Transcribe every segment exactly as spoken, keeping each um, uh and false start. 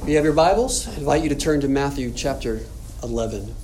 If you have your Bibles, I invite you to turn to Matthew chapter eleven.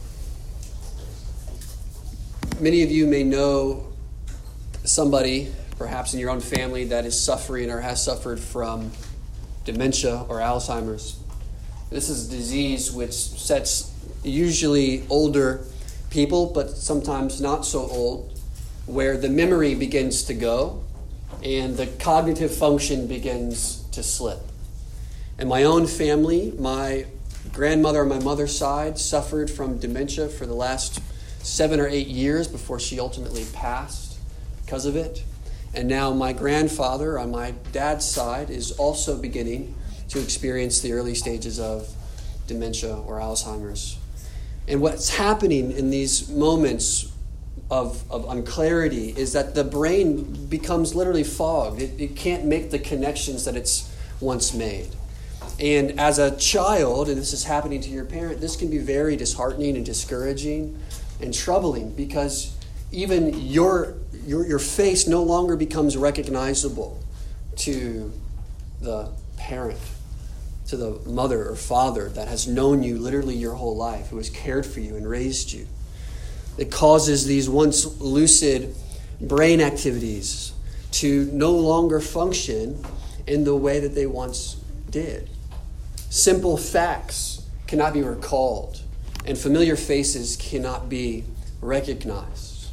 Many of you may know somebody, perhaps in your own family, that is suffering or has suffered from dementia or Alzheimer's. This is a disease which sets usually older people, but sometimes not so old, where the memory begins to go and the cognitive function begins to slip. In my own family, my grandmother on my mother's side suffered from dementia for the last seven or eight years before she ultimately passed because of it. And now my grandfather on my dad's side is also beginning to experience the early stages of dementia or Alzheimer's. And what's happening in these moments of, of unclarity is that the brain becomes literally fogged. It, it can't make the connections that it's once made. And as a child, and this is happening to your parent, this can be very disheartening and discouraging and troubling because even your your your face no longer becomes recognizable to the parent, to the mother or father that has known you literally your whole life, who has cared for you and raised you. It causes these once lucid brain activities to no longer function in the way that they once did. Simple facts cannot be recalled, and familiar faces cannot be recognized.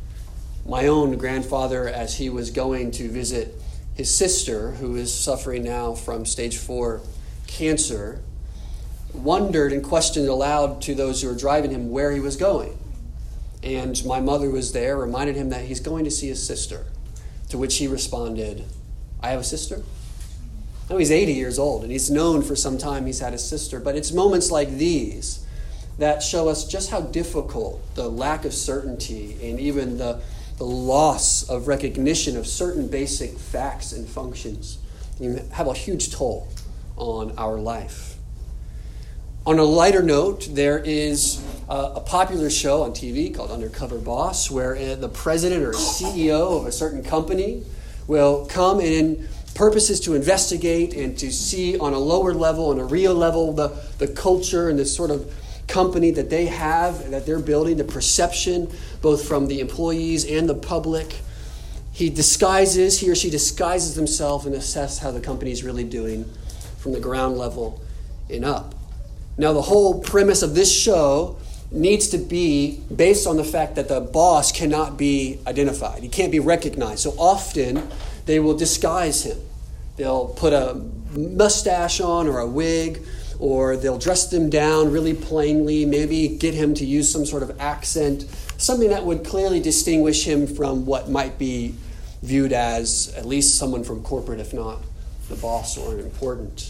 My own grandfather, as he was going to visit his sister, who is suffering now from stage four cancer, wondered and questioned aloud to those who were driving him where he was going. And my mother was there, reminded him that he's going to see his sister, to which he responded, "I have a sister?" Now he's eighty years old, and he's known for some time he's had a sister. But it's moments like these that show us just how difficult the lack of certainty and even the, the loss of recognition of certain basic facts and functions have a huge toll on our life. On a lighter note, there is a, a popular show on T V called Undercover Boss, where the president or C E O of a certain company will come and purposes to investigate and to see on a lower level, on a real level, the, the culture and the sort of company that they have, that they're building, the perception, both from the employees and the public. He disguises, he or she disguises themselves and assess how the company is really doing from the ground level and up. Now, the whole premise of this show needs to be based on the fact that the boss cannot be identified. He can't be recognized. So often, they will disguise him. They'll put a mustache on or a wig, or they'll dress them down really plainly, maybe get him to use some sort of accent, something that would clearly distinguish him from what might be viewed as at least someone from corporate, if not the boss or important.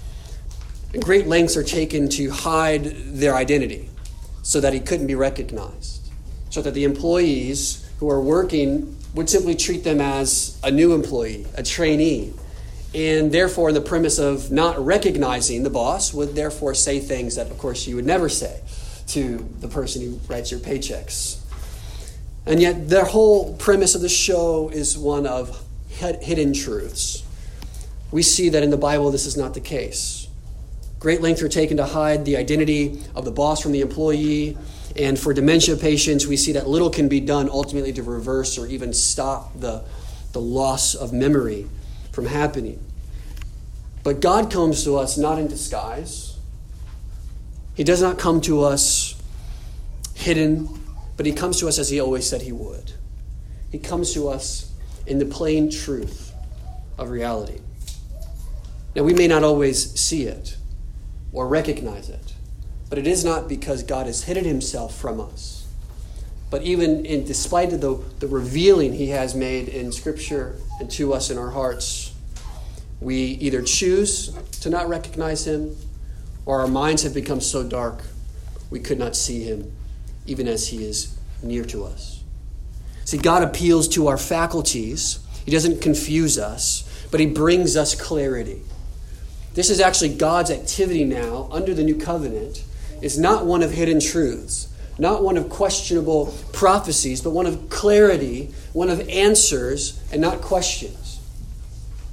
And great lengths are taken to hide their identity so that he couldn't be recognized, so that the employees who are working would simply treat them as a new employee, a trainee, and therefore the premise of not recognizing the boss would therefore say things that, of course, you would never say to the person who writes your paychecks. And yet their whole premise of the show is one of hidden truths. We see that in the Bible this is not the case. Great lengths are taken to hide the identity of the boss from the employee. And for dementia patients, we see that little can be done ultimately to reverse or even stop the, the loss of memory from happening. But God comes to us not in disguise. He does not come to us hidden, but he comes to us as he always said he would. He comes to us in the plain truth of reality. Now, we may not always see it or recognize it, but it is not because God has hidden himself from us. But even in despite of the, the revealing he has made in Scripture and to us in our hearts, we either choose to not recognize him, or our minds have become so dark we could not see him, even as he is near to us. See, God appeals to our faculties. He doesn't confuse us, but he brings us clarity. This is actually God's activity now under the new covenant. It's not one of hidden truths, not one of questionable prophecies, but one of clarity, one of answers, and not questions.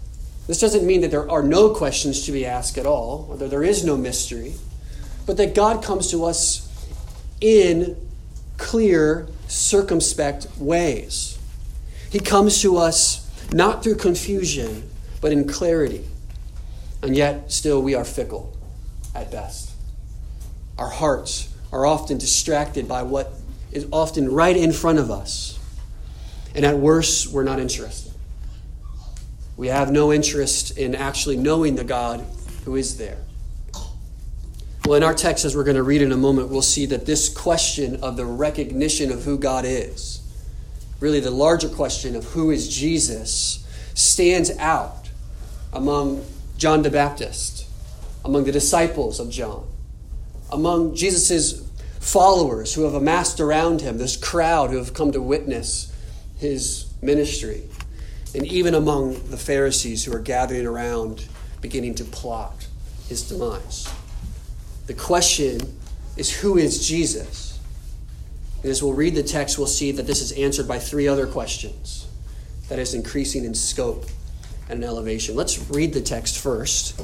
This doesn't mean that there are no questions to be asked at all, or that there is no mystery, but that God comes to us in clear, circumspect ways. He comes to us not through confusion, but in clarity. And yet, still, we are fickle at best. Our hearts are often distracted by what is often right in front of us. And at worst, we're not interested. We have no interest in actually knowing the God who is there. Well, in our text, as we're going to read in a moment, we'll see that this question of the recognition of who God is, really the larger question of who is Jesus, stands out among John the Baptist, among the disciples of John, among Jesus' followers who have amassed around him, this crowd who have come to witness his ministry, and even among the Pharisees who are gathering around, beginning to plot his demise. The question is, who is Jesus? And as we'll read the text, we'll see that this is answered by three other questions that is increasing in scope and in elevation. Let's read the text first.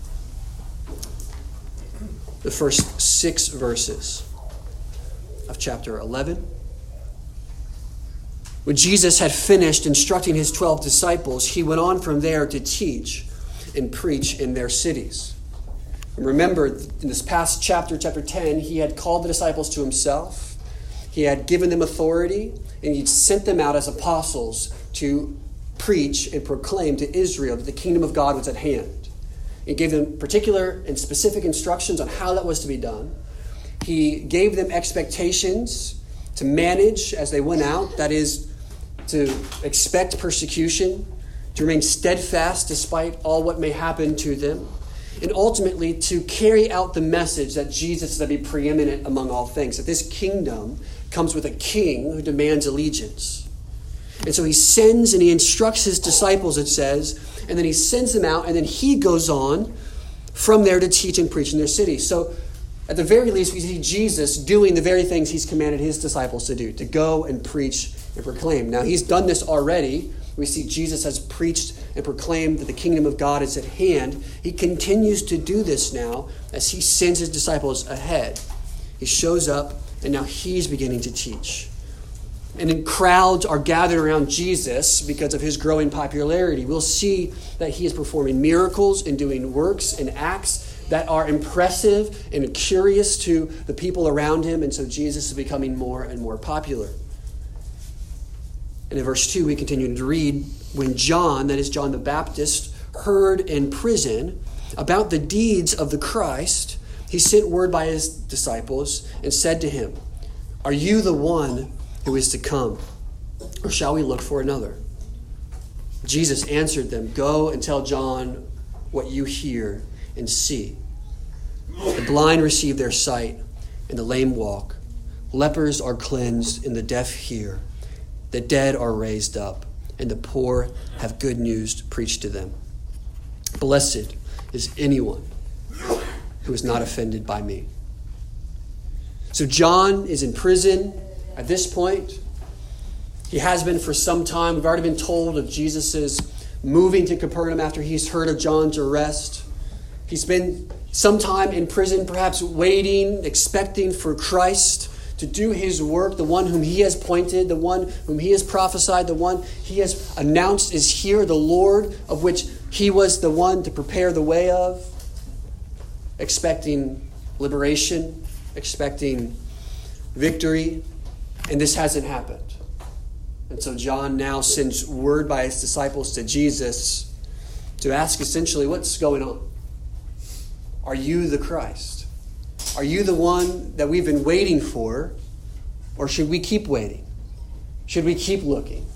The first six verses of chapter eleven. When Jesus had finished instructing his twelve disciples, he went on from there to teach and preach in their cities. And remember, in this past chapter, chapter ten, he had called the disciples to himself. He had given them authority, and he'd sent them out as apostles to preach and proclaim to Israel that the kingdom of God was at hand. He gave them particular and specific instructions on how that was to be done. He gave them expectations to manage as they went out, that is, to expect persecution, to remain steadfast despite all what may happen to them, and ultimately to carry out the message that Jesus is to be preeminent among all things, that this kingdom comes with a king who demands allegiance. And so he sends and he instructs his disciples, it says, and then he sends them out, and then he goes on from there to teach and preach in their city. So at the very least, we see Jesus doing the very things he's commanded his disciples to do, to go and preach and proclaim. Now, he's done this already. We see Jesus has preached and proclaimed that the kingdom of God is at hand. He continues to do this now as he sends his disciples ahead. He shows up, and now he's beginning to teach. And then crowds are gathered around Jesus because of his growing popularity. We'll see that he is performing miracles and doing works and acts that are impressive and curious to the people around him. And so Jesus is becoming more and more popular. And in verse two, we continue to read, when John, that is John the Baptist, heard in prison about the deeds of the Christ, he sent word by his disciples and said to him, "Are you the one who is to come, or shall we look for another?" Jesus answered them, "Go and tell John what you hear and see. The blind receive their sight, and the lame walk. Lepers are cleansed, and the deaf hear. The dead are raised up, and the poor have good news preached to them. Blessed is anyone who is not offended by me." So John is in prison at this point. He has been for some time. We've already been told of Jesus' moving to Capernaum after he's heard of John's arrest. He's been some time in prison, perhaps waiting, expecting for Christ to do his work, the one whom he has pointed, the one whom he has prophesied, the one he has announced is here, the Lord of which he was the one to prepare the way of, expecting liberation, expecting victory, and this hasn't happened. And so John now sends word by his disciples to Jesus to ask essentially, what's going on? Are you the Christ? Are you the one that we've been waiting for? Or should we keep waiting? Should we keep looking?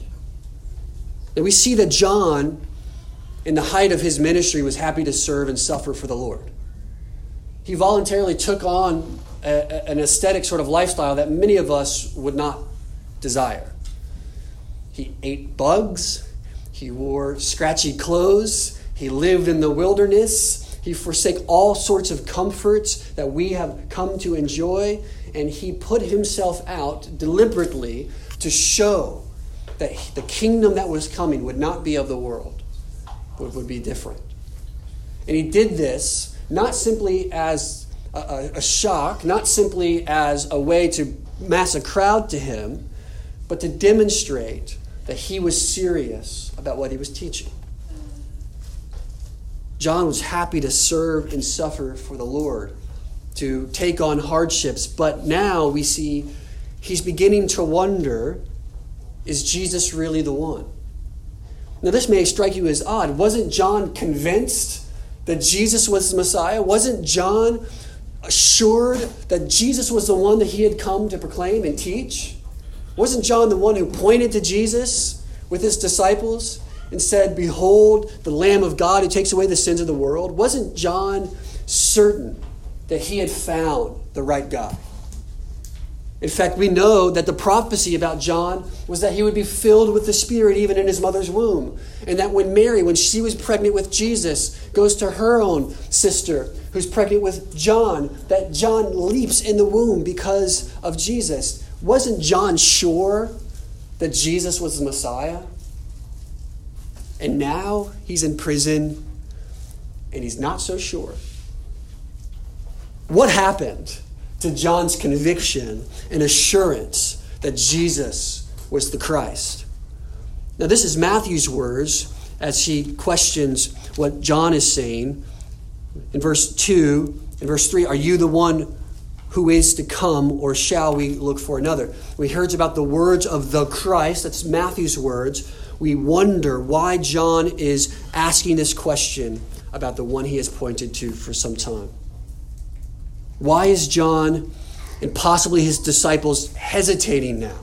And we see that John, in the height of his ministry, was happy to serve and suffer for the Lord. He voluntarily took on a, a, an aesthetic sort of lifestyle that many of us would not desire. He ate bugs. He wore scratchy clothes. He lived in the wilderness. He forsake all sorts of comforts that we have come to enjoy, and he put himself out deliberately to show that the kingdom that was coming would not be of the world. would, would be different. And he did this not simply as a, a, a shock, not simply as a way to mass a crowd to him, but to demonstrate that he was serious about what he was teaching. John was happy to serve and suffer for the Lord, to take on hardships, but now we see he's beginning to wonder, is Jesus really the one? Now this may strike you as odd. Wasn't John convinced that Jesus was the Messiah? Wasn't John assured that Jesus was the one that he had come to proclaim and teach? Wasn't John the one who pointed to Jesus with his disciples and said, "Behold, the Lamb of God who takes away the sins of the world"? Wasn't John certain that he had found the right guy? In fact, we know that the prophecy about John was that he would be filled with the Spirit even in his mother's womb. And that when Mary, when she was pregnant with Jesus, goes to her own sister who's pregnant with John, that John leaps in the womb because of Jesus. Wasn't John sure that Jesus was the Messiah? And now he's in prison and he's not so sure. What happened to John's conviction and assurance that Jesus was the Christ? Now, this is Matthew's words as he questions what John is saying. In verse two and verse three, "Are you the one who is to come, or shall we look for another?" We heard about the words of the Christ. That's Matthew's words. We wonder why John is asking this question about the one he has pointed to for some time. Why is John and possibly his disciples hesitating now?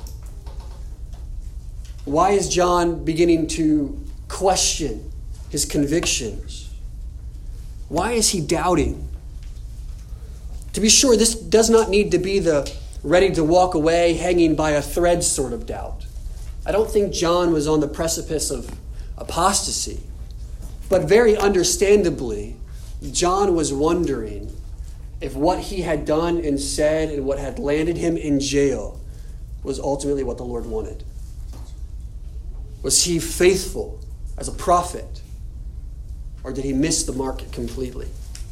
Why is John beginning to question his convictions? Why is he doubting? To be sure, this does not need to be the ready to walk away, hanging by a thread sort of doubt. I don't think John was on the precipice of apostasy. But very understandably, John was wondering if what he had done and said and what had landed him in jail was ultimately what the Lord wanted. Was he faithful as a prophet, or did he miss the mark completely?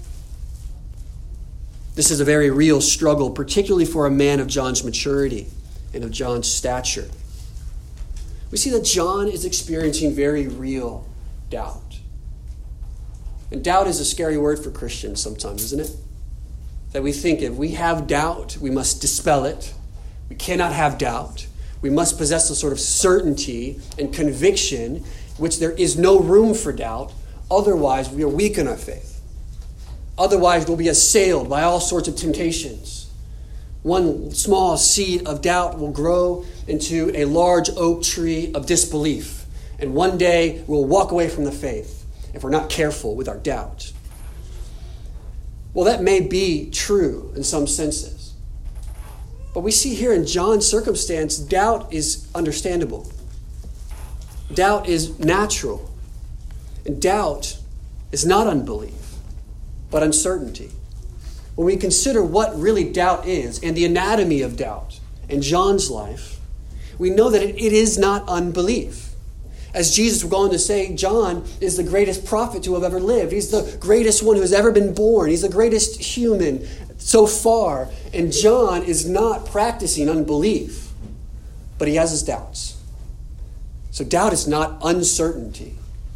This is a very real struggle, particularly for a man of John's maturity and of John's stature. We see that John is experiencing very real doubt. And doubt is a scary word for Christians sometimes, isn't it? That we think if we have doubt, we must dispel it. We cannot have doubt. We must possess a sort of certainty and conviction, which there is no room for doubt. Otherwise, we are weak in our faith. Otherwise, we'll be assailed by all sorts of temptations. One small seed of doubt will grow into a large oak tree of disbelief. And one day, we'll walk away from the faith if we're not careful with our doubt. Well, that may be true in some senses. But we see here in John's circumstance, doubt is understandable. Doubt is natural. And doubt is not unbelief, but uncertainty. When we consider what really doubt is and the anatomy of doubt in John's life, we know that it, it is not unbelief. As Jesus was going to say, John is the greatest prophet to have ever lived. He's the greatest one who has ever been born. He's the greatest human so far. And John is not practicing unbelief, but he has his doubts. So doubt is not uncertainty,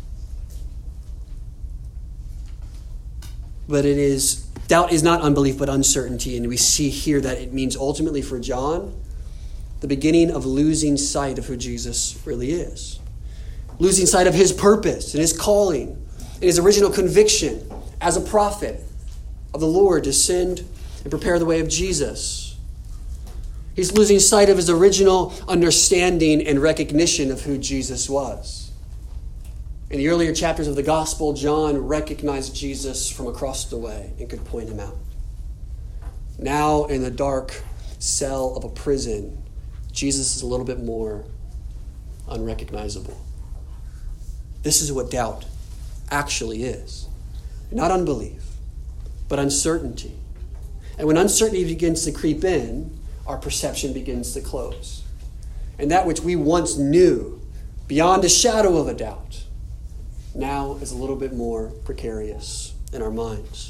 but it is doubt is not unbelief, but uncertainty. And we see here that it means ultimately for John, the beginning of losing sight of who Jesus really is. Losing sight of his purpose and his calling and his original conviction as a prophet of the Lord to send and prepare the way of Jesus. He's losing sight of his original understanding and recognition of who Jesus was. In the earlier chapters of the gospel, John recognized Jesus from across the way and could point him out. Now, in the dark cell of a prison, Jesus is a little bit more unrecognizable. This is what doubt actually is. Not unbelief, but uncertainty. And when uncertainty begins to creep in, our perception begins to close. And that which we once knew beyond a shadow of a doubt, now is a little bit more precarious in our minds.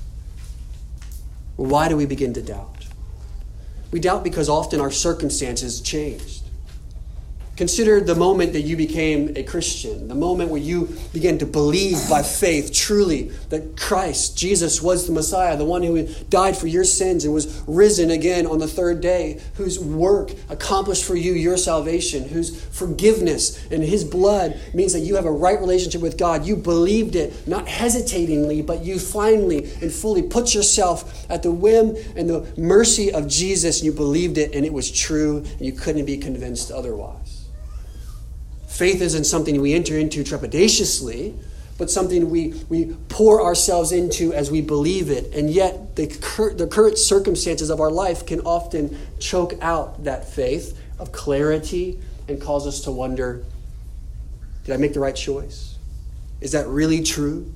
Why do we begin to doubt? We doubt because often our circumstances changed. Consider the moment that you became a Christian, the moment where you began to believe by faith truly that Christ, Jesus, was the Messiah, the one who died for your sins and was risen again on the third day, whose work accomplished for you your salvation, whose forgiveness and his blood means that you have a right relationship with God. You believed it, not hesitatingly, but you finally and fully put yourself at the whim and the mercy of Jesus, and you believed it, and it was true, and you couldn't be convinced otherwise. Faith isn't something we enter into trepidatiously, but something we, we pour ourselves into as we believe it. And yet the, cur- the current circumstances of our life can often choke out that faith of clarity and cause us to wonder, did I make the right choice? Is that really true?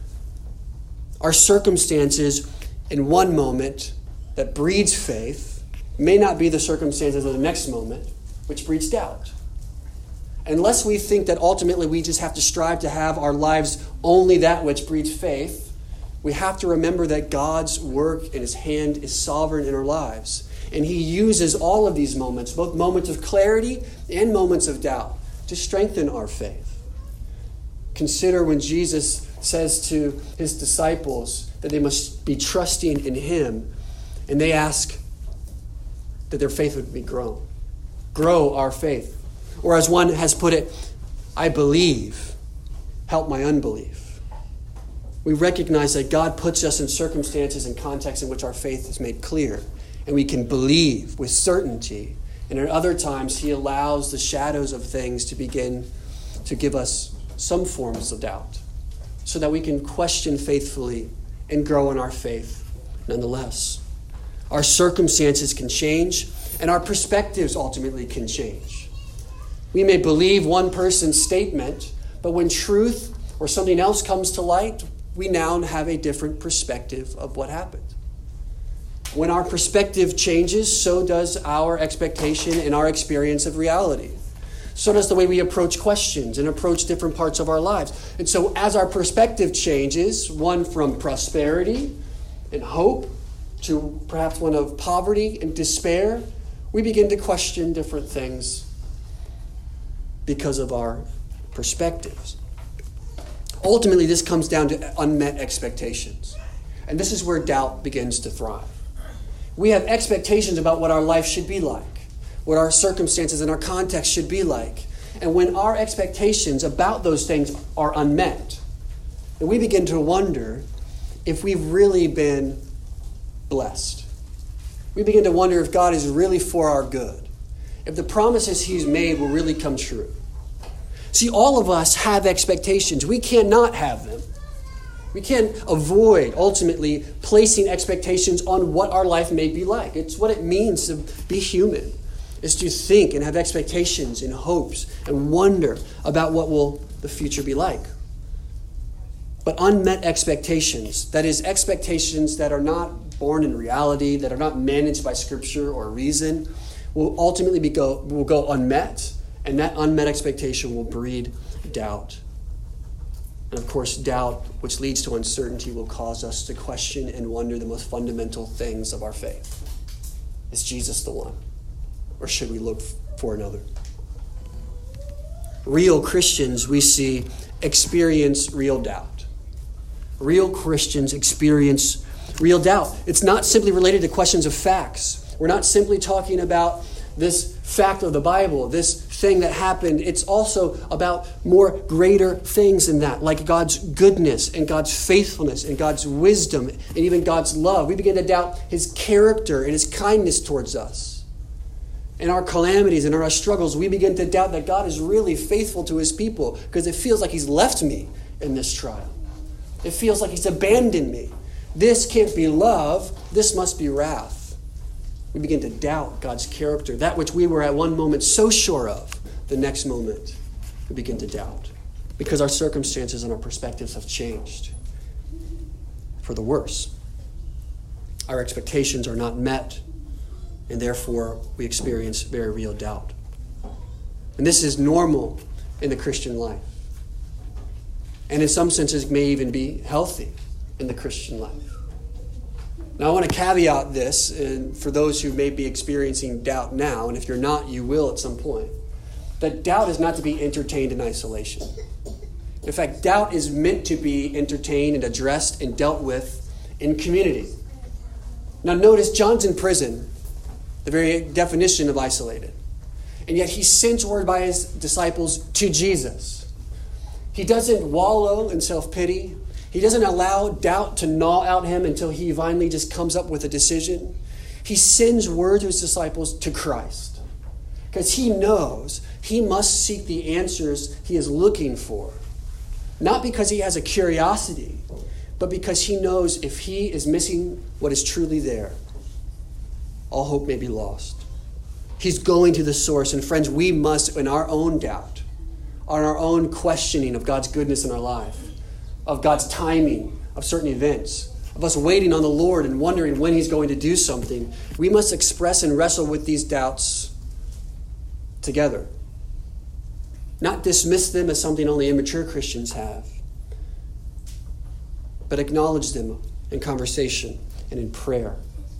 Our circumstances in one moment that breeds faith may not be the circumstances of the next moment, which breeds doubt. Unless we think that ultimately we just have to strive to have our lives only that which breeds faith, we have to remember that God's work and his hand is sovereign in our lives. And he uses all of these moments, both moments of clarity and moments of doubt, to strengthen our faith. Consider when Jesus says to his disciples that they must be trusting in him, and they ask that their faith would be grown. Grow our faith. Or as one has put it, I believe, help my unbelief. We recognize that God puts us in circumstances and contexts in which our faith is made clear, and we can believe with certainty. And at other times, he allows the shadows of things to begin to give us some forms of doubt, so that we can question faithfully and grow in our faith nonetheless. Our circumstances can change, and our perspectives ultimately can change. We may believe one person's statement, but when truth or something else comes to light, we now have a different perspective of what happened. When our perspective changes, so does our expectation and our experience of reality. So does the way we approach questions and approach different parts of our lives. And so as our perspective changes, one from prosperity and hope to perhaps one of poverty and despair, we begin to question different things because of our perspectives. Ultimately, this comes down to unmet expectations. And this is where doubt begins to thrive. We have expectations about what our life should be like, what our circumstances and our context should be like. And when our expectations about those things are unmet, then we begin to wonder if we've really been blessed. We begin to wonder if God is really for our good, if the promises he's made will really come true. See, all of us have expectations. We cannot have them. We can't avoid, ultimately, placing expectations on what our life may be like. It's what it means to be human, is to think and have expectations and hopes and wonder about what will the future be like. But unmet expectations, that is, expectations that are not born in reality, that are not managed by Scripture or reason, will ultimately be go, will go unmet. And that unmet expectation will breed doubt. And of course, doubt, which leads to uncertainty, will cause us to question and wonder the most fundamental things of our faith. Is Jesus the one? Or should we look for another? Real Christians, we see, experience real doubt. Real Christians experience real doubt. It's not simply related to questions of facts. We're not simply talking about this fact of the Bible, this thing that happened. It's also about more greater things than that, like God's goodness and God's faithfulness and God's wisdom and even God's love. We begin to doubt his character and his kindness towards us. In our calamities and in our struggles, we begin to doubt that God is really faithful to his people, because it feels like he's left me in this trial. It feels like he's abandoned me. This can't be love. This must be wrath. We begin to doubt God's character. That which we were at one moment so sure of, the next moment we begin to doubt, because our circumstances and our perspectives have changed for the worse. Our expectations are not met, and therefore we experience very real doubt. And this is normal in the Christian life. and in some senses may even be healthy in the Christian life. Now, I want to caveat this, and for those who may be experiencing doubt now, and if you're not, you will at some point, that doubt is not to be entertained in isolation. In fact, doubt is meant to be entertained and addressed and dealt with in community. Now, notice John's in prison, the very definition of isolated. And yet he sends word by his disciples to Jesus. He doesn't wallow in self-pity. He doesn't allow doubt to gnaw out him until he finally just comes up with a decision. He sends word to his disciples to Christ because he knows he must seek the answers he is looking for. Not because he has a curiosity, but because he knows if he is missing what is truly there, all hope may be lost. He's going to the source. And friends, we must, in our own doubt, on our own questioning of God's goodness in our life, of God's timing of certain events, of us waiting on the Lord and wondering when he's going to do something, we must express and wrestle with these doubts together. Not dismiss them as something only immature Christians have, but acknowledge them in conversation and in prayer.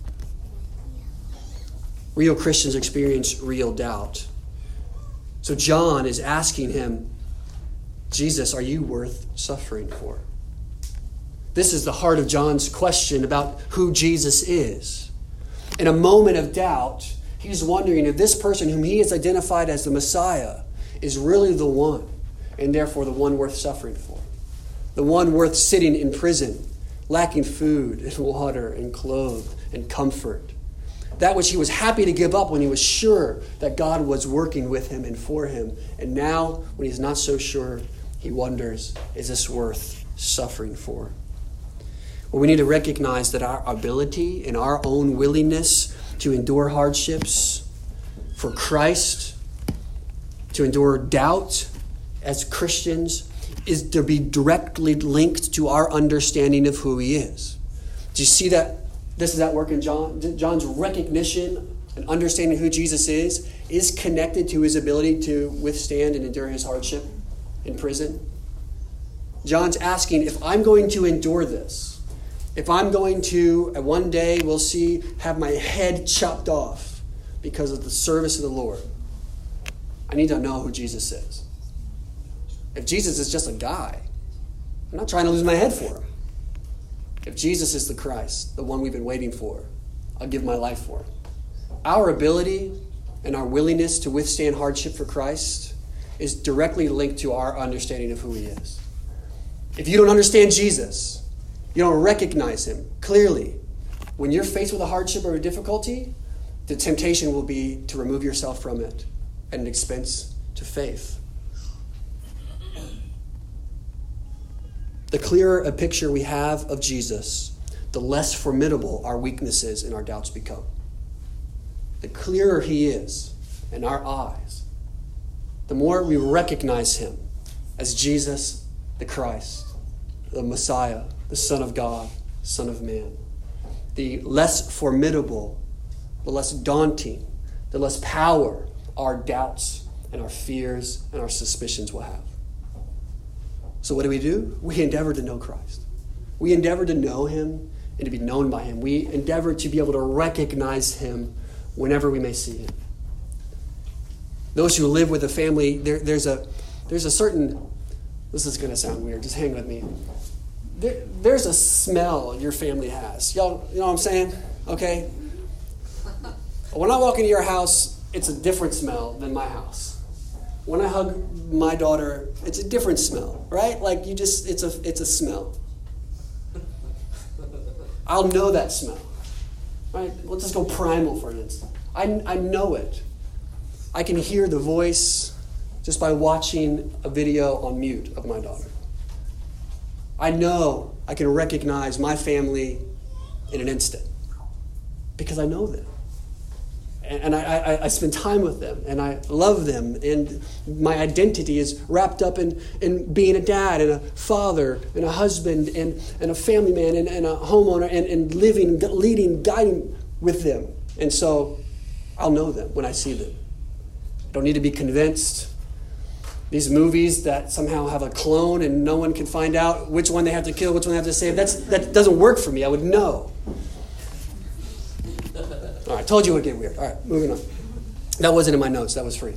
Real Christians experience real doubt. So John is asking him, Jesus, are you worth suffering for? This is the heart of John's question about who Jesus is. In a moment of doubt, he's wondering if this person whom he has identified as the Messiah is really the one, and therefore the one worth suffering for. The one worth sitting in prison, lacking food and water and clothes and comfort. That which he was happy to give up when he was sure that God was working with him and for him. And now, when he's not so sure, he wonders, is this worth suffering for? Well, we need to recognize that our ability and our own willingness to endure hardships for Christ, to endure doubt as Christians, is to be directly linked to our understanding of who he is. Do you see that? This is at work in John. John's recognition and understanding who Jesus is is connected to his ability to withstand and endure his hardship in prison. John's asking, if I'm going to endure this, if I'm going to, one day we'll see, have my head chopped off because of the service of the Lord, I need to know who Jesus is. If Jesus is just a guy, I'm not trying to lose my head for him. If Jesus is the Christ, the one we've been waiting for, I'll give my life for him. Our ability and our willingness to withstand hardship for Christ is directly linked to our understanding of who he is. If you don't understand Jesus, you don't recognize him clearly, when you're faced with a hardship or a difficulty, the temptation will be to remove yourself from it at an expense to faith. The clearer a picture we have of Jesus, the less formidable our weaknesses and our doubts become. The clearer he is in our eyes, the more we recognize him as Jesus, the Christ, the Messiah, the Son of God, Son of Man. The less formidable, the less daunting, the less power our doubts and our fears and our suspicions will have. So what do we do? We endeavor to know Christ. We endeavor to know him and to be known by him. We endeavor to be able to recognize him whenever we may see him. Those who live with a family, there, there's a there's a certain, this is going to sound weird, just hang with me. There, there's a smell your family has. Y'all, you know what I'm saying? Okay? When I walk into your house, it's a different smell than my house. When I hug my daughter, it's a different smell, right? Like you just, it's a it's a smell. I'll know that smell, right? Let's just go primal for an instant. I, I know it. I can hear the voice just by watching a video on mute of my daughter. I know I can recognize my family in an instant because I know them. And I, I, I spend time with them, and I love them, and my identity is wrapped up in, in being a dad and a father and a husband and, and a family man and, and a homeowner and, and living, leading, guiding with them. And so I'll know them when I see them. I don't need to be convinced. These movies that somehow have a clone and no one can find out which one they have to kill, which one they have to save. That's, that doesn't work for me. I would know. All right, told you it would get weird. All right, moving on. That wasn't in my notes. That was free.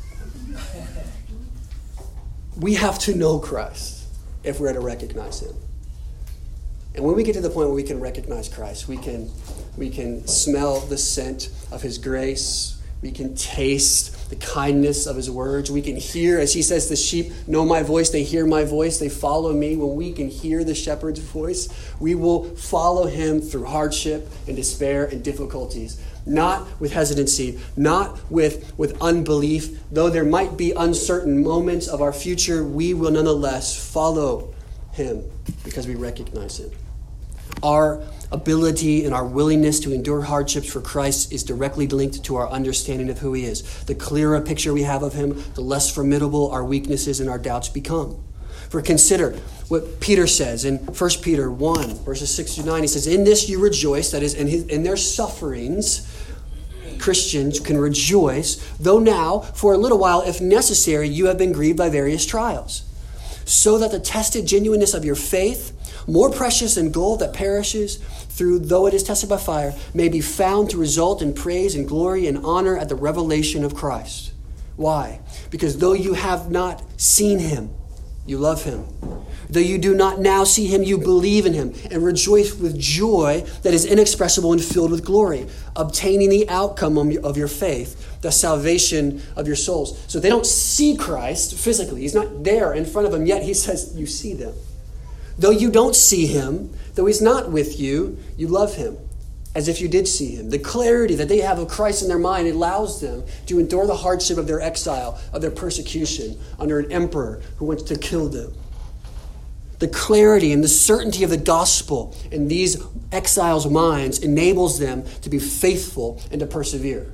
We have to know Christ if we're to recognize him. And when we get to the point where we can recognize Christ, we can, we can smell the scent of his grace. We can taste the kindness of his words. We can hear, as he says, the sheep know my voice. They hear my voice. They follow me. When we can hear the shepherd's voice, we will follow him through hardship and despair and difficulties. Not with hesitancy, not with, with unbelief. Though there might be uncertain moments of our future, we will nonetheless follow him because we recognize him. Our ability and our willingness to endure hardships for Christ is directly linked to our understanding of who he is. The clearer a picture we have of him, the less formidable our weaknesses and our doubts become. For consider what Peter says in First Peter one, verses six through nine. He says, in this you rejoice, that is, in, his, in their sufferings, Christians can rejoice, though now, for a little while, if necessary, you have been grieved by various trials, so that the tested genuineness of your faith, more precious than gold that perishes, through though it is tested by fire, may be found to result in praise and glory and honor at the revelation of Christ. Why? Because though you have not seen him, you love him. Though you do not now see him, you believe in him and rejoice with joy that is inexpressible and filled with glory, obtaining the outcome of your faith, the salvation of your souls. So they don't see Christ physically. He's not there in front of them, yet he says, you see them. Though you don't see him, though he's not with you, you love him as if you did see him. The clarity that they have of Christ in their mind allows them to endure the hardship of their exile, of their persecution under an emperor who wants to kill them. The clarity and the certainty of the gospel in these exiles' minds enables them to be faithful and to persevere.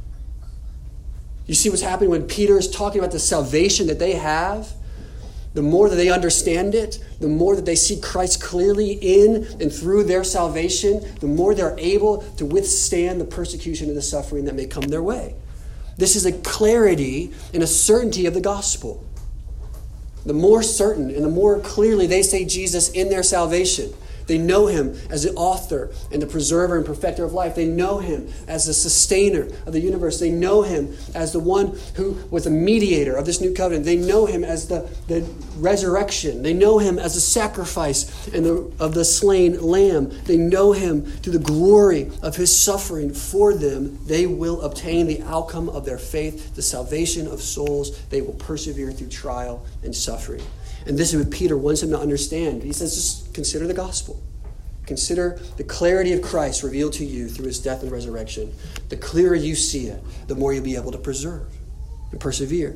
You see what's happening when Peter is talking about the salvation that they have? The more that they understand it, the more that they see Christ clearly in and through their salvation, the more they're able to withstand the persecution and the suffering that may come their way. This is a clarity and a certainty of the gospel. The more certain and the more clearly they say Jesus in their salvation, they know him as the author and the preserver and perfecter of life. They know him as the sustainer of the universe. They know him as the one who was a mediator of this new covenant. They know him as the, the resurrection. They know him as the sacrifice and the, of the slain lamb. They know him through the glory of his suffering for them. They will obtain the outcome of their faith, the salvation of souls. They will persevere through trial and suffering. And this is what Peter wants them to understand. He says, just consider the gospel. Consider the clarity of Christ revealed to you through his death and resurrection. The clearer you see it, the more you'll be able to preserve and persevere.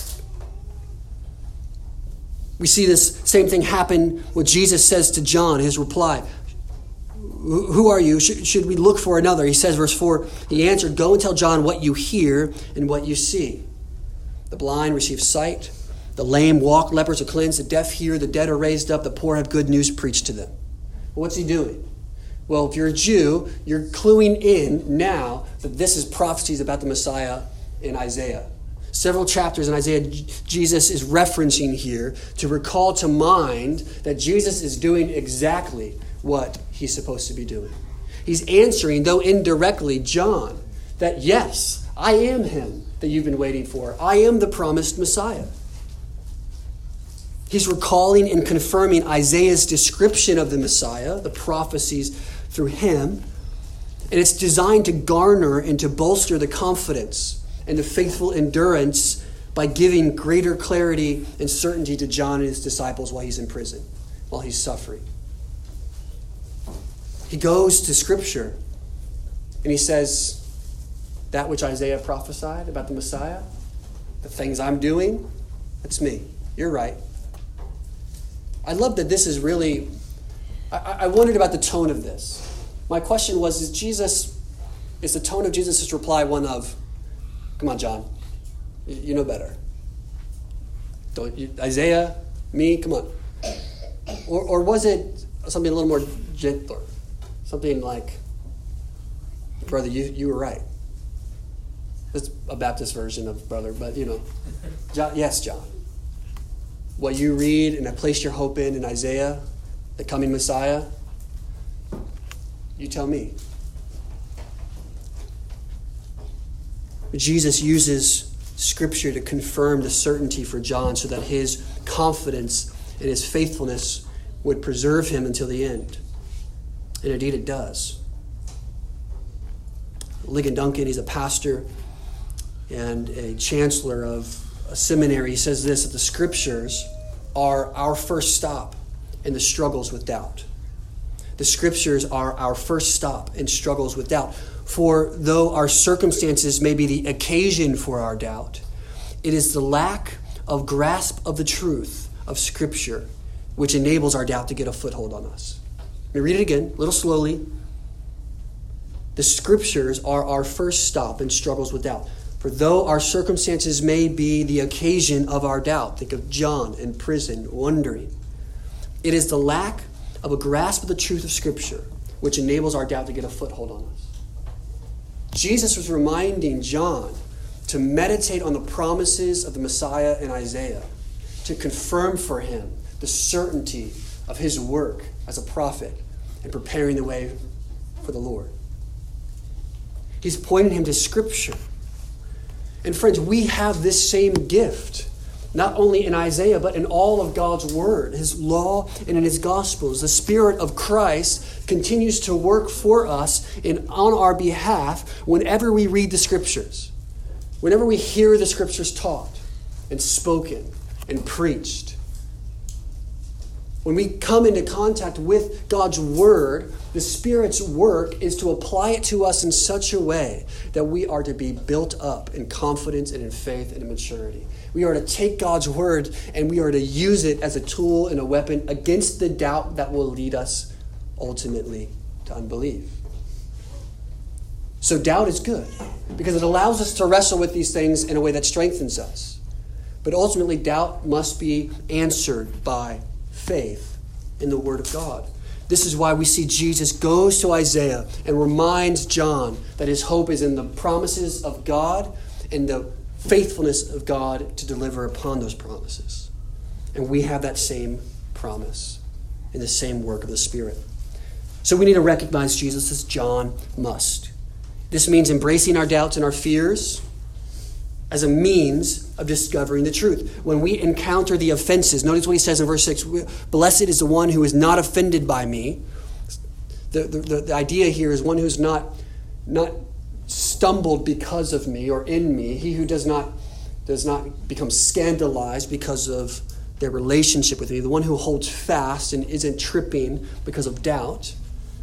We see this same thing happen when Jesus says to John, his reply, who are you? Should we look for another? He says, verse four, he answered, go and tell John what you hear and what you see. The blind receive sight. The lame walk, lepers are cleansed, the deaf hear, the dead are raised up, the poor have good news preached to them. Well, what's he doing? Well, if you're a Jew, you're cluing in now that this is prophecies about the Messiah in Isaiah. Several chapters in Isaiah, Jesus is referencing here to recall to mind that Jesus is doing exactly what he's supposed to be doing. He's answering, though indirectly, John, that yes, I am him that you've been waiting for. I am the promised Messiah. He's recalling and confirming Isaiah's description of the Messiah, the prophecies through him. And it's designed to garner and to bolster the confidence and the faithful endurance by giving greater clarity and certainty to John and his disciples while he's in prison, while he's suffering. He goes to Scripture and he says, that which Isaiah prophesied about the Messiah, the things I'm doing, that's me. You're right. I love that this is really, I, I wondered about the tone of this. My question was, is Jesus, is the tone of Jesus' reply one of, come on, John, you, you know better. Don't you, Isaiah, me, come on. Or, or was it something a little more gentler? Something like, brother, you, you were right. It's a Baptist version of brother, but you know, John, yes, John. what you read and have placed your hope in in Isaiah, the coming Messiah? You tell me. Jesus uses Scripture to confirm the certainty for John so that his confidence and his faithfulness would preserve him until the end. And indeed it does. Ligon Duncan, he's a pastor and a chancellor of a seminary. He says this, that the Scriptures are our first stop in the struggles with doubt. The Scriptures are our first stop in struggles with doubt. For though our circumstances may be the occasion for our doubt, it is the lack of grasp of the truth of Scripture which enables our doubt to get a foothold on us. Let me read it again, a little slowly. The Scriptures are our first stop in struggles with doubt. For though our circumstances may be the occasion of our doubt, think of John in prison wondering, it is the lack of a grasp of the truth of Scripture which enables our doubt to get a foothold on us. Jesus was reminding John to meditate on the promises of the Messiah in Isaiah, to confirm for him the certainty of his work as a prophet and preparing the way for the Lord. He's pointing him to Scripture. And friends, we have this same gift, not only in Isaiah, but in all of God's Word, His law, and in His Gospels. The Spirit of Christ continues to work for us and on our behalf whenever we read the Scriptures, whenever we hear the Scriptures taught and spoken and preached. When we come into contact with God's Word, the Spirit's work is to apply it to us in such a way that we are to be built up in confidence and in faith and in maturity. We are to take God's Word and we are to use it as a tool and a weapon against the doubt that will lead us ultimately to unbelief. So doubt is good because it allows us to wrestle with these things in a way that strengthens us. But ultimately, doubt must be answered by faith in the Word of God. This is why we see Jesus goes to Isaiah and reminds John that his hope is in the promises of God and the faithfulness of God to deliver upon those promises. And we have that same promise in the same work of the Spirit. So we need to recognize Jesus as John must. This means embracing our doubts and our fears as a means of discovering the truth. When we encounter the offenses, notice what he says in verse six, blessed is the one who is not offended by me. The, the, the idea here is one who's not, not stumbled because of me or in me. He who does not, does not become scandalized because of their relationship with me. The one who holds fast and isn't tripping because of doubt.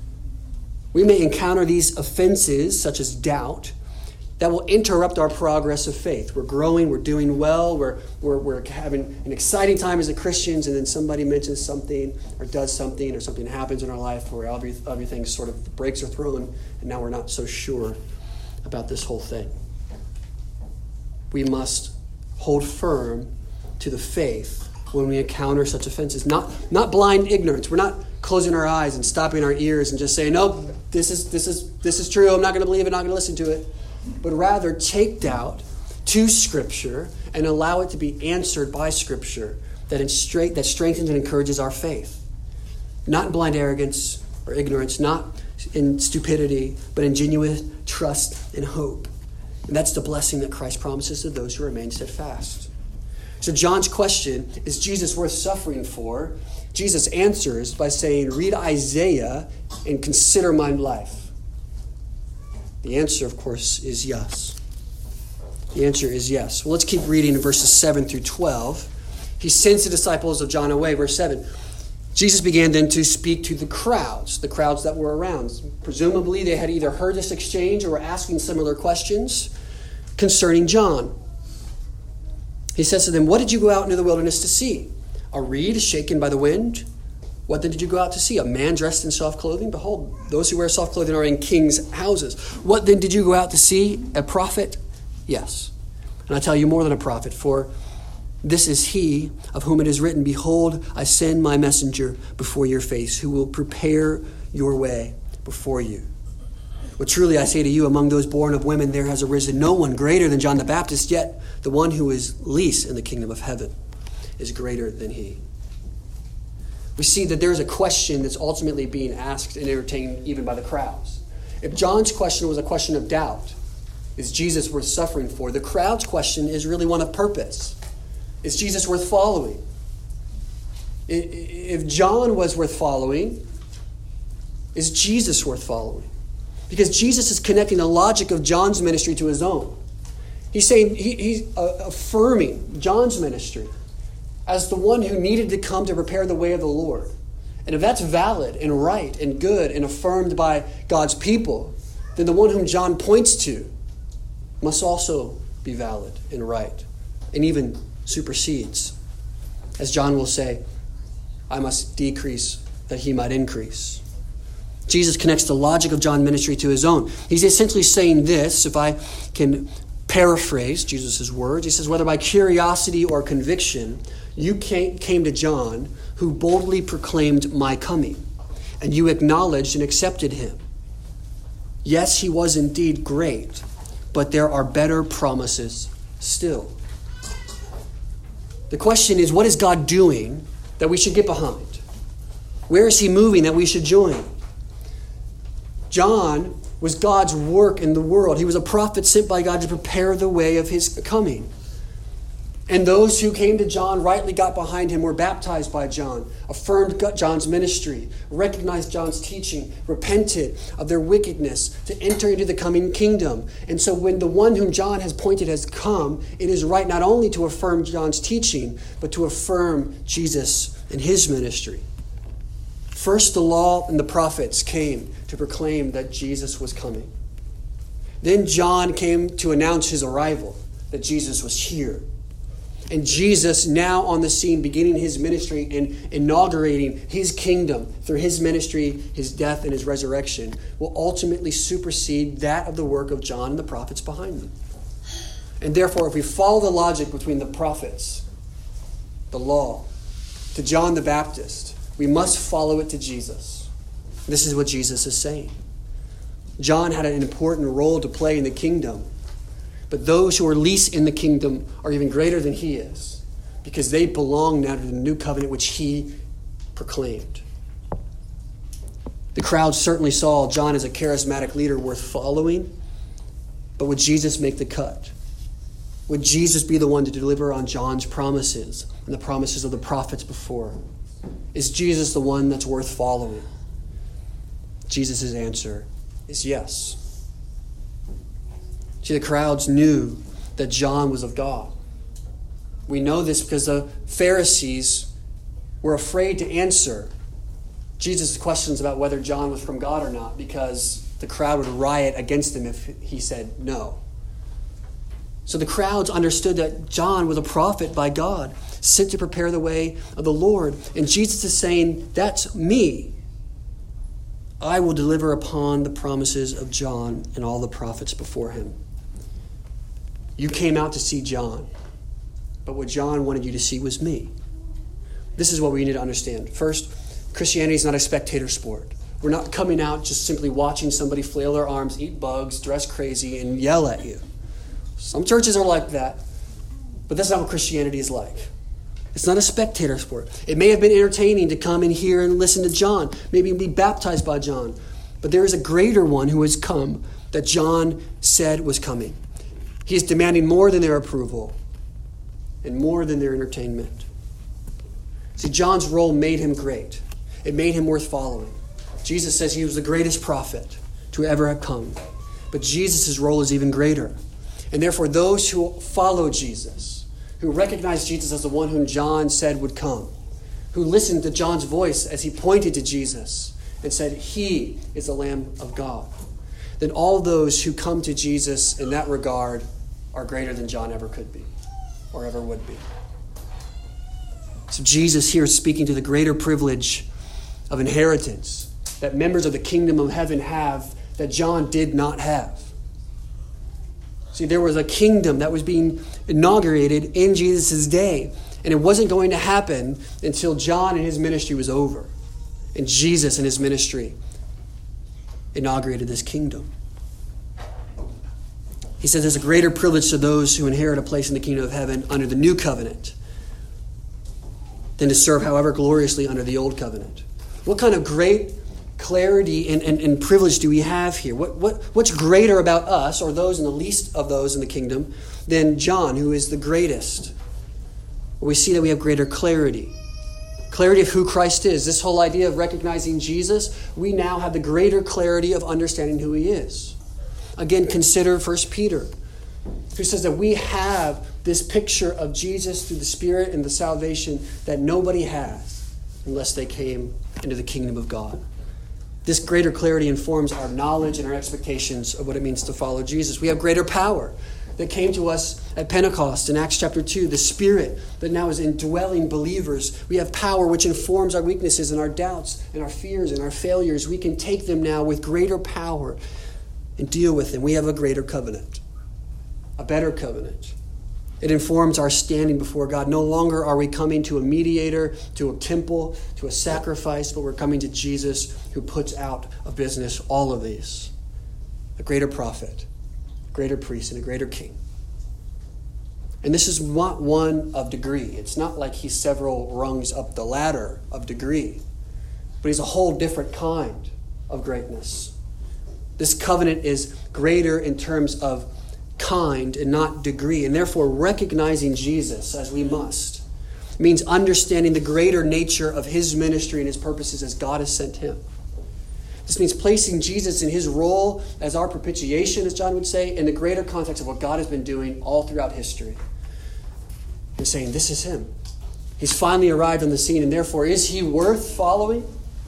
We may encounter these offenses, such as doubt, that will interrupt our progress of faith. We're growing, we're doing well, we're, we're, we're having an exciting time as a Christians, and then somebody mentions something or does something or something happens in our life where every, everything sort of, the brakes are thrown, and now we're not so sure about this whole thing. We must hold firm to the faith when we encounter such offenses. Not, not blind ignorance. We're not closing our eyes and stopping our ears and just saying, nope, this is, this is, this is true, I'm not going to believe it, I'm not going to listen to it. But rather take doubt to Scripture and allow it to be answered by Scripture that, in straight, that strengthens and encourages our faith. Not in blind arrogance or ignorance, not in stupidity, but in genuine trust and hope. And that's the blessing that Christ promises to those who remain steadfast. So John's question, is Jesus worth suffering for? Jesus answers by saying, read Isaiah and consider my life. The answer, of course, is yes. The answer is yes. Well, let's keep reading in verses seven through twelve. He sends the disciples of John away. Verse seven. Jesus began then to speak to the crowds, the crowds that were around. Presumably, they had either heard this exchange or were asking similar questions concerning John. He says to them, what did you go out into the wilderness to see? A reed shaken by the wind? What then did you go out to see? A man dressed in soft clothing? Behold, those who wear soft clothing are in kings' houses. What then did you go out to see? A prophet? Yes. And I tell you more than a prophet, for this is he of whom it is written, behold, I send my messenger before your face, who will prepare your way before you. Well, truly I say to you, among those born of women there has arisen no one greater than John the Baptist, yet the one who is least in the kingdom of heaven is greater than he. We see that there's a question that's ultimately being asked and entertained even by the crowds. If John's question was a question of doubt, is Jesus worth suffering for? The crowd's question is really one of purpose. Is Jesus worth following? If John was worth following, is Jesus worth following? Because Jesus is connecting the logic of John's ministry to his own. He's saying, he, he's affirming John's ministry as the one who needed to come to prepare the way of the Lord. And if that's valid and right and good and affirmed by God's people, then the one whom John points to must also be valid and right and even supersedes. As John will say, I must decrease that he might increase. Jesus connects the logic of John's ministry to his own. He's essentially saying this, if I can paraphrase Jesus' words. He says, whether by curiosity or conviction, you came to John, who boldly proclaimed my coming, and you acknowledged and accepted him. Yes, he was indeed great, but there are better promises still. The question is, what is God doing that we should get behind? Where is he moving that we should join? John was God's work in the world. He was a prophet sent by God to prepare the way of his coming. And those who came to John rightly got behind him, were baptized by John, affirmed John's ministry, recognized John's teaching, repented of their wickedness to enter into the coming kingdom. And so when the one whom John has pointed has come, it is right not only to affirm John's teaching, but to affirm Jesus and his ministry. First, the law and the prophets came to proclaim that Jesus was coming. Then John came to announce his arrival, that Jesus was here. And Jesus, now on the scene, beginning his ministry and inaugurating his kingdom through his ministry, his death, and his resurrection, will ultimately supersede that of the work of John and the prophets behind them. And therefore, if we follow the logic between the prophets, the law, to John the Baptist, we must follow it to Jesus. This is what Jesus is saying. John had an important role to play in the kingdom. But those who are least in the kingdom are even greater than he is, because they belong now to the new covenant which he proclaimed. The crowd certainly saw John as a charismatic leader worth following, but would Jesus make the cut? Would Jesus be the one to deliver on John's promises and the promises of the prophets before? Is Jesus the one that's worth following? Jesus' answer is yes. See, the crowds knew that John was of God. We know this because the Pharisees were afraid to answer Jesus' questions about whether John was from God or not, because the crowd would riot against him if he said no. So the crowds understood that John was a prophet by God, sent to prepare the way of the Lord. And Jesus is saying, that's me. I will deliver upon the promises of John and all the prophets before him. You came out to see John, but what John wanted you to see was me. This is what we need to understand. First, Christianity is not a spectator sport. We're not coming out just simply watching somebody flail their arms, eat bugs, dress crazy, and yell at you. Some churches are like that, but that's not what Christianity is like. It's not a spectator sport. It may have been entertaining to come and hear and listen to John, maybe be baptized by John, but there is a greater one who has come that John said was coming. He is demanding more than their approval and more than their entertainment. See, John's role made him great. It made him worth following. Jesus says he was the greatest prophet to ever have come. But Jesus' role is even greater. And therefore, those who follow Jesus, who recognize Jesus as the one whom John said would come, who listened to John's voice as he pointed to Jesus and said, he is the Lamb of God, then all those who come to Jesus in that regard are greater than John ever could be or ever would be. So Jesus here is speaking to the greater privilege of inheritance that members of the kingdom of heaven have that John did not have. See, there was a kingdom that was being inaugurated in Jesus' day, and it wasn't going to happen until John and his ministry was over, and Jesus and his ministry inaugurated this kingdom. He says there's a greater privilege to those who inherit a place in the kingdom of heaven under the new covenant. than to serve however gloriously under the old covenant. What kind of great clarity and, and, and privilege do we have here? What, what What's greater about us, or those in the least of those in the kingdom, than John, who is the greatest? We see that we have greater clarity. Clarity of who Christ is. This whole idea of recognizing Jesus, we now have the greater clarity of understanding who he is. Again, consider First Peter, who says that we have this picture of Jesus through the Spirit and the salvation that nobody has unless they came into the kingdom of God. This greater clarity informs our knowledge and our expectations of what it means to follow Jesus. We have greater power that came to us at Pentecost in Acts chapter two, the Spirit that now is indwelling believers. We have power which informs our weaknesses and our doubts and our fears and our failures. We can take them now with greater power and deal with them. We have a greater covenant, a better covenant. It informs our standing before God. No longer are we coming to a mediator, to a temple, to a sacrifice, but we're coming to Jesus, who puts out of business all of these. A greater prophet, a greater priest, and a greater king. And this is not one of degree. It's not like he's several rungs up the ladder of degree, but he's a whole different kind of greatness. This covenant is greater in terms of kind and not degree, and therefore recognizing Jesus as we must means understanding the greater nature of his ministry and his purposes as God has sent him. This means placing Jesus in his role as our propitiation, as John would say, in the greater context of what God has been doing all throughout history. And saying, this is him. He's finally arrived on the scene, and therefore, is he worth following?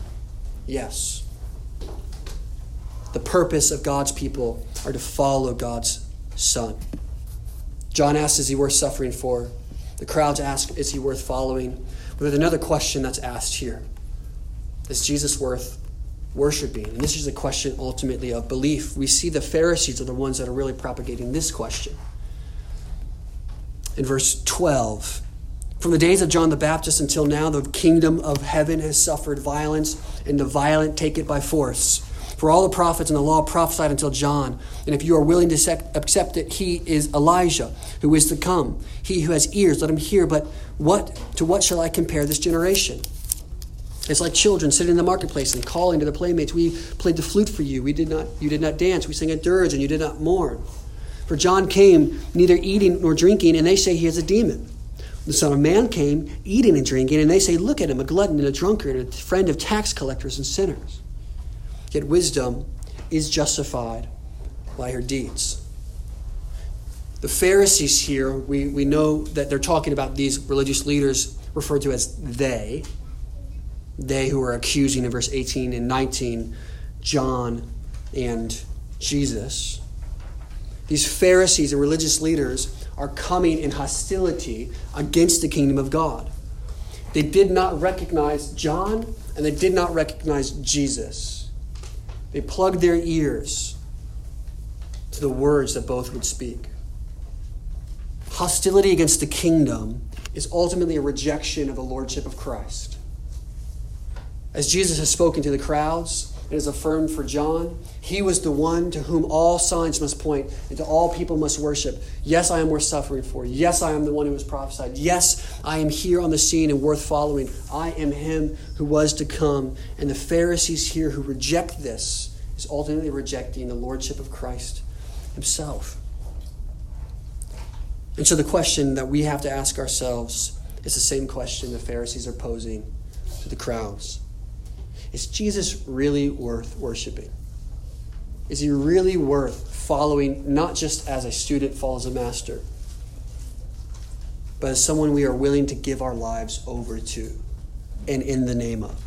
Yes. The purpose of God's people are to follow God's Son. John asks, is he worth suffering for? The crowds ask, is he worth following? But there's another question that's asked here. Is Jesus worth worshiping? And this is a question ultimately of belief. We see the Pharisees are the ones that are really propagating this question. In verse twelve, from the days of John the Baptist until now, the kingdom of heaven has suffered violence, and the violent take it by force. For all the prophets and the law prophesied until John. And if you are willing to accept it, he is Elijah, who is to come. He who has ears, let him hear. But what to what shall I compare this generation? It's like children sitting in the marketplace and calling to the playmates. We played the flute for you. We did not. You did not dance. We sang a dirge, and you did not mourn. For John came neither eating nor drinking, and they say he is a demon. The Son of Man came eating and drinking, and they say, look at him, a glutton and a drunkard, and a friend of tax collectors and sinners. Yet wisdom is justified by her deeds. The Pharisees here, we, we know that they're talking about these religious leaders referred to as they. They who are accusing in verse eighteen and nineteen, John and Jesus. These Pharisees and religious leaders are coming in hostility against the kingdom of God. They did not recognize John, and they did not recognize Jesus. They plugged their ears to the words that both would speak. Hostility against the kingdom is ultimately a rejection of the lordship of Christ. As Jesus has spoken to the crowds and has affirmed for John, he was the one to whom all signs must point and to all people must worship. Yes, I am worth suffering for. Yes, I am the one who was prophesied. Yes, I am here on the scene and worth following. I am him who was to come. And the Pharisees here who reject this is ultimately rejecting the lordship of Christ himself. And so the question that we have to ask ourselves is the same question the Pharisees are posing to the crowds. Is Jesus really worth worshiping? Is he really worth following, not just as a student follows a master, but as someone we are willing to give our lives over to and in the name of?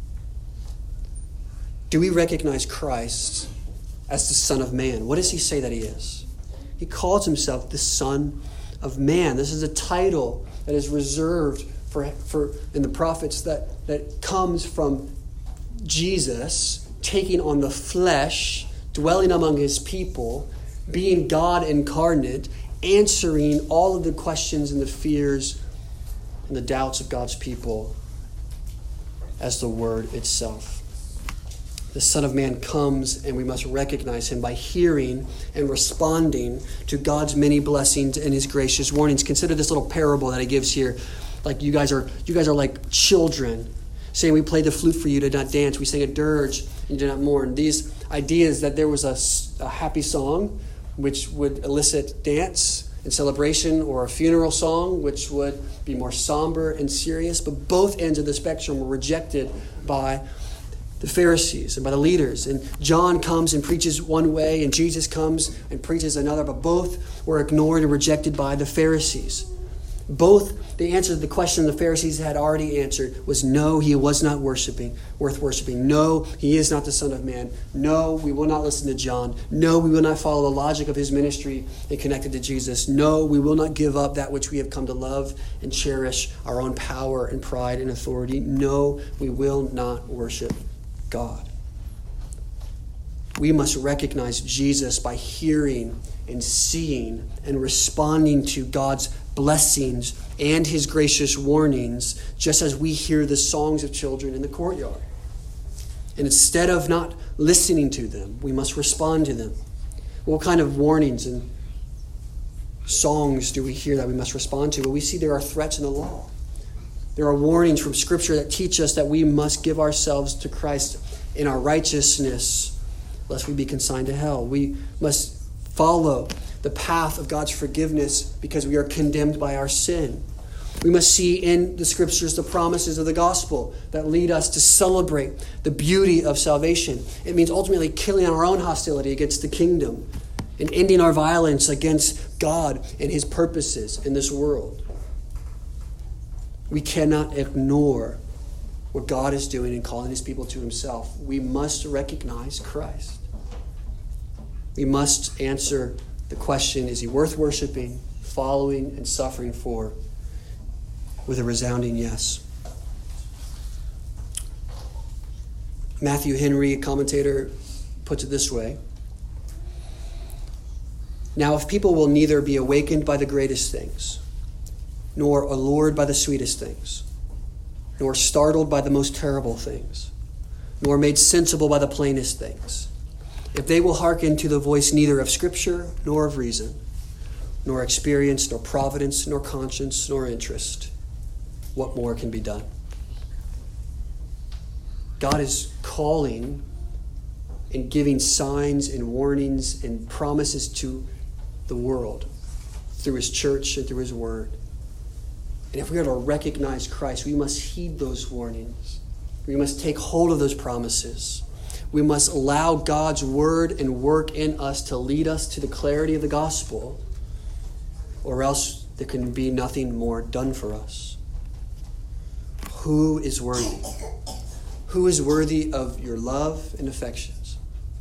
Do we recognize Christ as the Son of Man? What does he say that he is? He calls himself the Son of Man. This is a title that is reserved for, for in the prophets that, that comes from Jesus taking on the flesh, dwelling among his people, being God incarnate, answering all of the questions and the fears and the doubts of God's people as the Word itself. The Son of Man comes, and we must recognize him by hearing and responding to God's many blessings and his gracious warnings. Consider this little parable that he gives here Like you guys are you guys are like children, saying we played the flute for you to not dance. We sang a dirge and you did not mourn. These ideas that there was a, a happy song which would elicit dance and celebration, or a funeral song which would be more somber and serious. But both ends of the spectrum were rejected by the Pharisees and by the leaders. And John comes and preaches one way, and Jesus comes and preaches another, but both were ignored and rejected by the Pharisees. Both, the answer to the question the Pharisees had already answered was no, he was not worshiping, worth worshiping. No, he is not the Son of Man. No, we will not listen to John. No, we will not follow the logic of his ministry and connected to Jesus. No, we will not give up that which we have come to love and cherish, our own power and pride and authority. No, we will not worship God. We must recognize Jesus by hearing and seeing and responding to God's blessings and his gracious warnings, just as we hear the songs of children in the courtyard. And instead of not listening to them, we must respond to them. What kind of warnings and songs do we hear that we must respond to? Well, we see there are threats in the law. There are warnings from Scripture that teach us that we must give ourselves to Christ in our righteousness, lest we be consigned to hell. We must follow the path of God's forgiveness because we are condemned by our sin. We must see in the Scriptures the promises of the gospel that lead us to celebrate the beauty of salvation. It means ultimately killing our own hostility against the kingdom and ending our violence against God and his purposes in this world. We cannot ignore what God is doing in calling his people to himself. We must recognize Christ. We must answer the question, is he worth worshiping, following, and suffering for, with a resounding yes. Matthew Henry, a commentator, puts it this way. Now, if people will neither be awakened by the greatest things, nor allured by the sweetest things, nor startled by the most terrible things, nor made sensible by the plainest things, if they will hearken to the voice neither of Scripture nor of reason, nor experience, nor providence, nor conscience, nor interest, what more can be done? God is calling and giving signs and warnings and promises to the world through his church and through his word. And if we are to recognize Christ, we must heed those warnings. We must take hold of those promises. We must allow God's word and work in us to lead us to the clarity of the gospel, or else there can be nothing more done for us. Who is worthy? Who is worthy of your love and affections?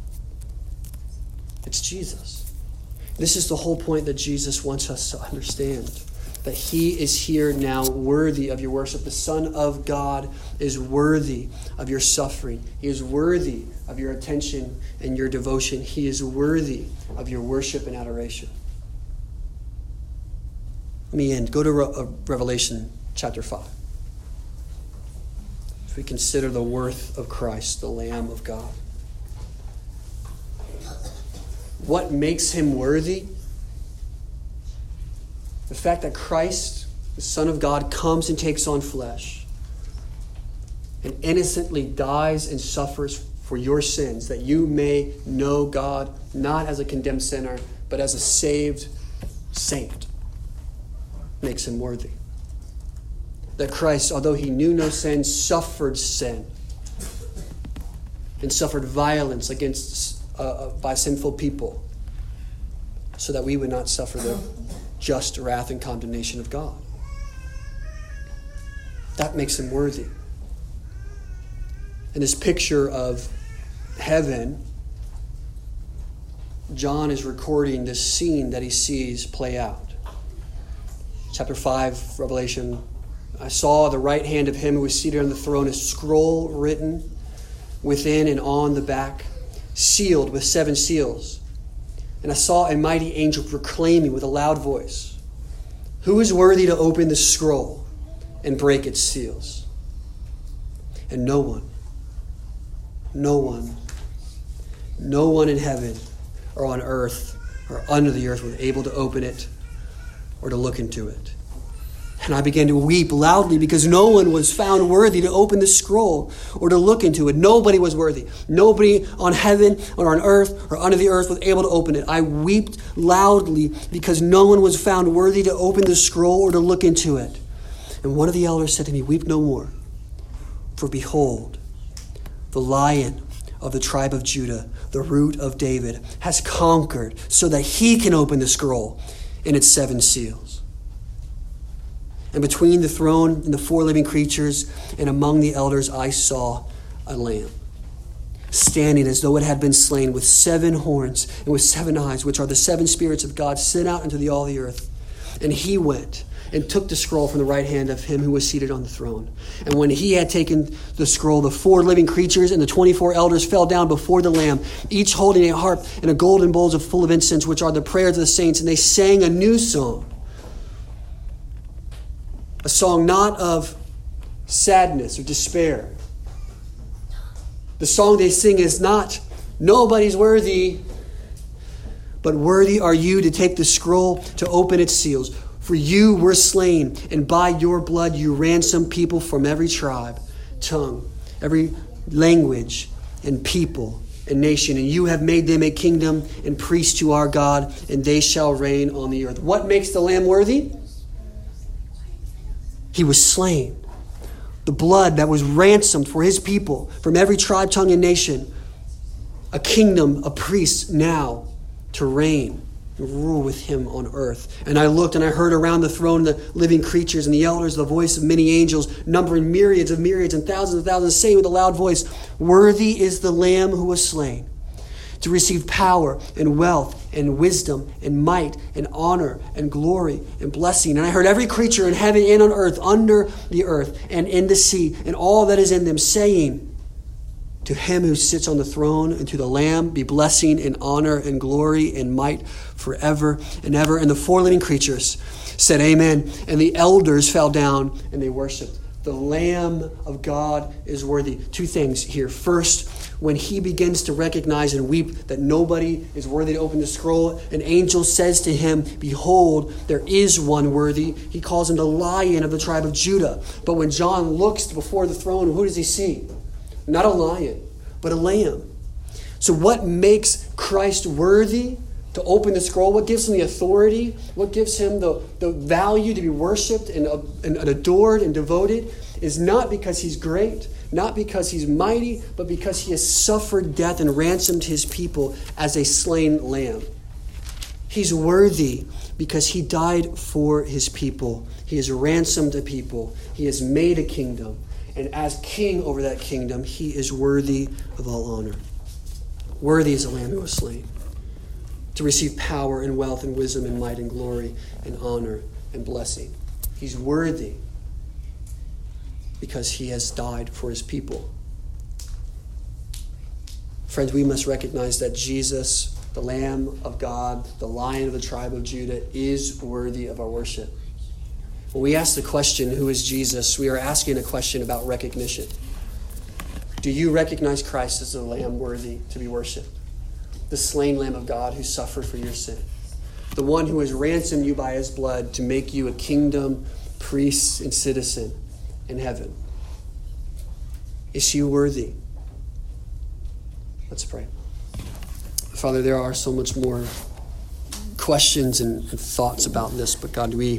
It's Jesus. This is the whole point that Jesus wants us to understand. That he is here now worthy of your worship. The Son of God is worthy of your suffering. He is worthy of your attention and your devotion. He is worthy of your worship and adoration. Let me end. Go to Re- Revelation chapter five. As we consider the worth of Christ, the Lamb of God. What makes him worthy? The fact that Christ, the Son of God, comes and takes on flesh and innocently dies and suffers for your sins, that you may know God not as a condemned sinner, but as a saved saint, makes him worthy. That Christ, although he knew no sin, suffered sin and suffered violence against uh, by sinful people, so that we would not suffer the just wrath and condemnation of God. That makes him worthy. In this picture of heaven, John is recording this scene that he sees play out. Chapter five, Revelation. I saw the right hand of him who was seated on the throne, a scroll written within and on the back, sealed with seven seals. And I saw a mighty angel proclaiming with a loud voice, "Who is worthy to open the scroll and break its seals?" And no one, no one, no one in heaven or on earth or under the earth was able to open it or to look into it. And I began to weep loudly because no one was found worthy to open the scroll or to look into it. Nobody was worthy. Nobody on heaven or on earth or under the earth was able to open it. I wept loudly because no one was found worthy to open the scroll or to look into it. And one of the elders said to me, "Weep no more, for behold, the Lion of the tribe of Judah, the Root of David, has conquered so that he can open the scroll and its seven seals." And between the throne and the four living creatures and among the elders, I saw a lamb standing as though it had been slain, with seven horns and with seven eyes, which are the seven spirits of God sent out into the, all the earth. And he went and took the scroll from the right hand of him who was seated on the throne. And when he had taken the scroll, the four living creatures and the twenty-four elders fell down before the Lamb, each holding a harp and a golden bowls of full of incense, which are the prayers of the saints. And they sang a new song. A song not of sadness or despair. The song they sing is not, "Nobody's worthy," but "Worthy are you to take the scroll, to open its seals. For you were slain, and by your blood you ransomed people from every tribe, tongue, every language, and people and nation. And you have made them a kingdom and priests to our God, and they shall reign on the earth." What makes the Lamb worthy? He was slain. The blood that was ransomed for his people from every tribe, tongue, and nation. A kingdom of priests now to reign and rule with him on earth. And I looked and I heard around the throne the living creatures and the elders the voice of many angels, numbering myriads of myriads and thousands of thousands, saying with a loud voice, "Worthy is the Lamb who was slain to receive power and wealth and wisdom and might and honor and glory and blessing." And I heard every creature in heaven and on earth, under the earth and in the sea, and all that is in them, saying, "To him who sits on the throne and to the Lamb be blessing and honor and glory and might forever and ever." And the four living creatures said, "Amen." And the elders fell down and they worshiped. The Lamb of God is worthy. Two things here. First, when he begins to recognize and weep that nobody is worthy to open the scroll, an angel says to him, "Behold, there is one worthy." He calls him the Lion of the tribe of Judah. But when John looks before the throne, who does he see? Not a lion, but a lamb. So what makes Christ worthy to open the scroll? What gives him the authority? What gives him the, the value to be worshipped and, uh, and adored and devoted is not because he's great, not because he's mighty, but because he has suffered death and ransomed his people as a slain lamb. He's worthy because he died for his people. He has ransomed a people. He has made a kingdom. And as king over that kingdom, he is worthy of all honor. Worthy is the Lamb who was slain to receive power and wealth and wisdom and might and glory and honor and blessing. He's worthy because he has died for his people. Friends, we must recognize that Jesus, the Lamb of God, the Lion of the tribe of Judah, is worthy of our worship. When we ask the question, who is Jesus, we are asking a question about recognition. Do you recognize Christ as the Lamb worthy to be worshipped? The slain Lamb of God who suffered for your sin. The one who has ransomed you by his blood to make you a kingdom, priest, and citizen in heaven. Is he worthy? Let's pray. Father, there are so much more questions and, and thoughts about this, but God, we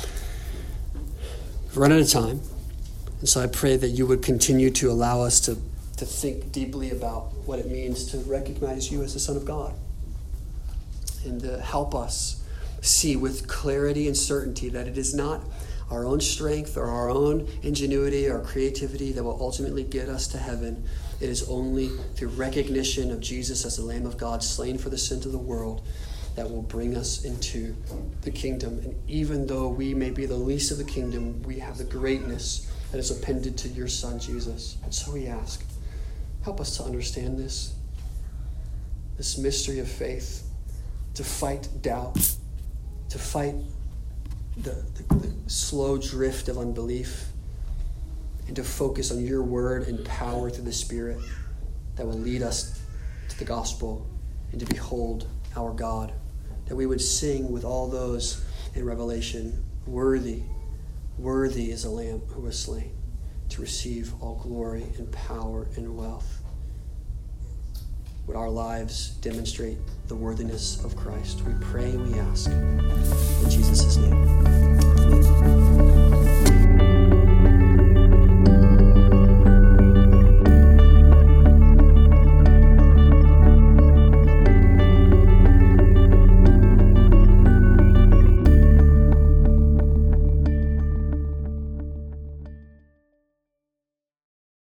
run out of time. And so I pray that you would continue to allow us to, to think deeply about what it means to recognize you as the Son of God. And to help us see with clarity and certainty that it is not our own strength or our own ingenuity or creativity that will ultimately get us to heaven. It is only through recognition of Jesus as the Lamb of God slain for the sins of the world that will bring us into the kingdom. And even though we may be the least of the kingdom, we have the greatness that is appended to your Son, Jesus. And so we ask, help us to understand this, this mystery of faith, to fight doubt, to fight the, the, the slow drift of unbelief, and to focus on your word and power through the Spirit that will lead us to the gospel and to behold our God. That we would sing with all those in Revelation, worthy, Worthy is the Lamb who was slain to receive all glory and power and wealth. Would our lives demonstrate the worthiness of Christ? We pray and we ask in Jesus' name.